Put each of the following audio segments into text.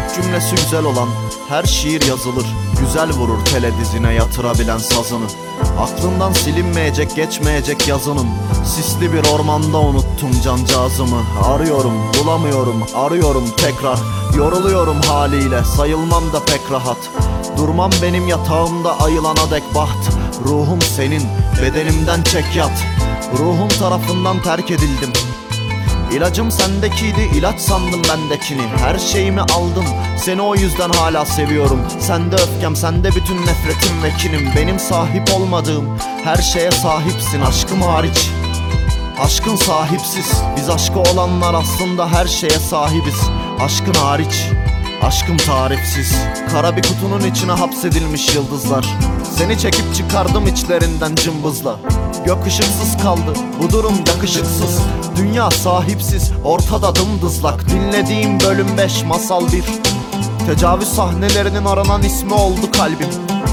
cümlesi güzel olan her şiir yazılır. Güzel vurur tele dizine yatırabilen sazını. Aklından silinmeyecek geçmeyecek yazının. Sisli bir ormanda unuttum cancağızımı. Arıyorum bulamıyorum, arıyorum tekrar. Yoruluyorum haliyle, sayılmam da pek rahat. Durmam benim yatağımda ayılana dek baht. Ruhum senin, bedenimden çek yat. Ruhum tarafından terk edildim. İlacım sendekiydi, ilaç sandım bendekini. Her şeyimi aldım, seni o yüzden hala seviyorum. Sende öfkem, sende bütün nefretim ve kinim. Benim sahip olmadığım her şeye sahipsin, aşkım hariç. Aşkın sahipsiz, biz aşkı olanlar aslında her şeye sahibiz. Aşkın hariç, aşkım tarifsiz. Kara bir kutunun içine hapsedilmiş yıldızlar. Seni çekip çıkardım içlerinden cımbızla. Gök ışıksız kaldı, bu durum yakışıksız. Dünya sahipsiz, ortada dımdızlak. Dinlediğim bölüm 5, masal 1. Tecavüz sahnelerinin aranan ismi oldu kalbim.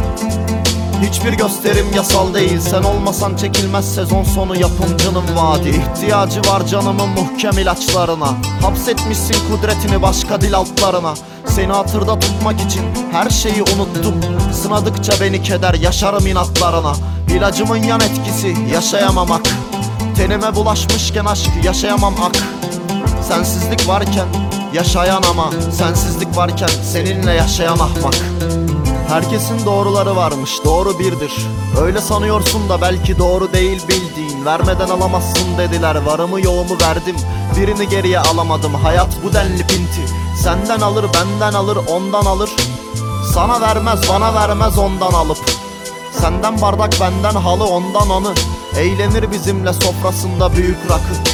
Hiçbir gösterim yasal değil, sen olmasan çekilmez sezon sonu yapımcının vaadi. İhtiyacı var canımın muhkem ilaçlarına. Hapsetmişsin kudretini başka dil altlarına. Seni hatırda tutmak için her şeyi unuttum. Sınadıkça beni keder, yaşarım inatlarına. İlacımın yan etkisi, yaşayamamak. Tenime bulaşmışken aşk, yaşayamam ak. Sensizlik varken yaşayan ama sensizlik varken seninle yaşayan ahmak. Herkesin doğruları varmış, doğru birdir. Öyle sanıyorsun da belki doğru değil bildiğin. Vermeden alamazsın dediler, varımı yoğumu verdim. Birini geriye alamadım, hayat bu denli pinti. Senden alır, benden alır, ondan alır. Sana vermez, bana vermez ondan alıp. Senden bardak, benden halı, ondan anı. Eğlenir bizimle sofrasında büyük rakı.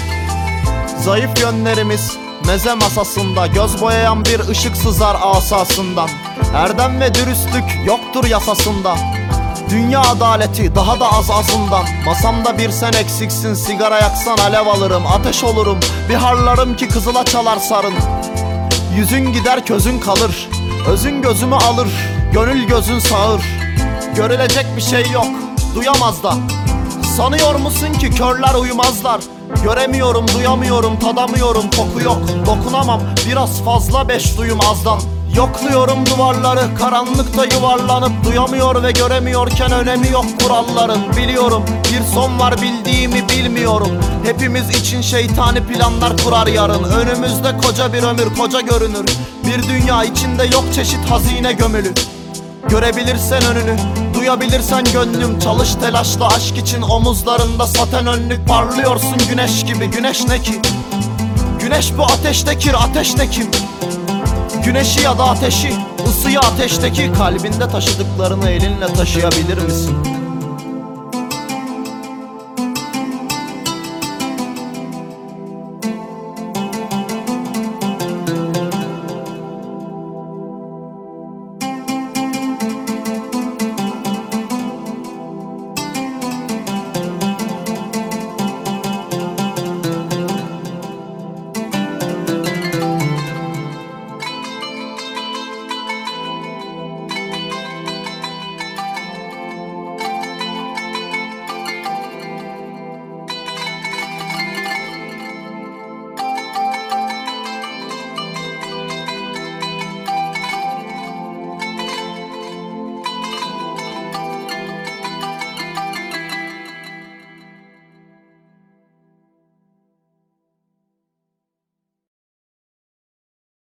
Zayıf yönlerimiz meze masasında. Göz boyayan bir ışık sızar asasından. Erdem ve dürüstlük yoktur yasasında. Dünya adaleti daha da azından. Masamda bir sen eksiksin, sigara yaksan alev alırım. Ateş olurum, bir harlarım ki kızıla çalar sarın. Yüzün gider közün kalır, özün gözümü alır, gönül gözün sağır. Görülecek bir şey yok, duyamaz da. Sanıyor musun ki körler uyumazlar? Göremiyorum, duyamıyorum, tadamıyorum, koku yok. Dokunamam, biraz fazla beş duyum azdan. Yokluyorum duvarları, karanlıkta yuvarlanıp. Duyamıyor ve göremiyorken önemi yok kuralların. Biliyorum, bir son var bildiğimi bilmiyorum. Hepimiz için şeytani planlar kurar yarın. Önümüzde koca bir ömür, koca görünür. Bir dünya içinde yok çeşit hazine gömülü. Görebilirsen önünü, duyabilirsen gönlüm. Çalış telaşla aşk için, omuzlarında saten önlük. Parlıyorsun güneş gibi, güneş ne ki? Güneş bu ateştekir, ateşte kim? Güneşi ya da ateşi, ısıyı ateşteki. Kalbinde taşıdıklarını elinle taşıyabilir misin?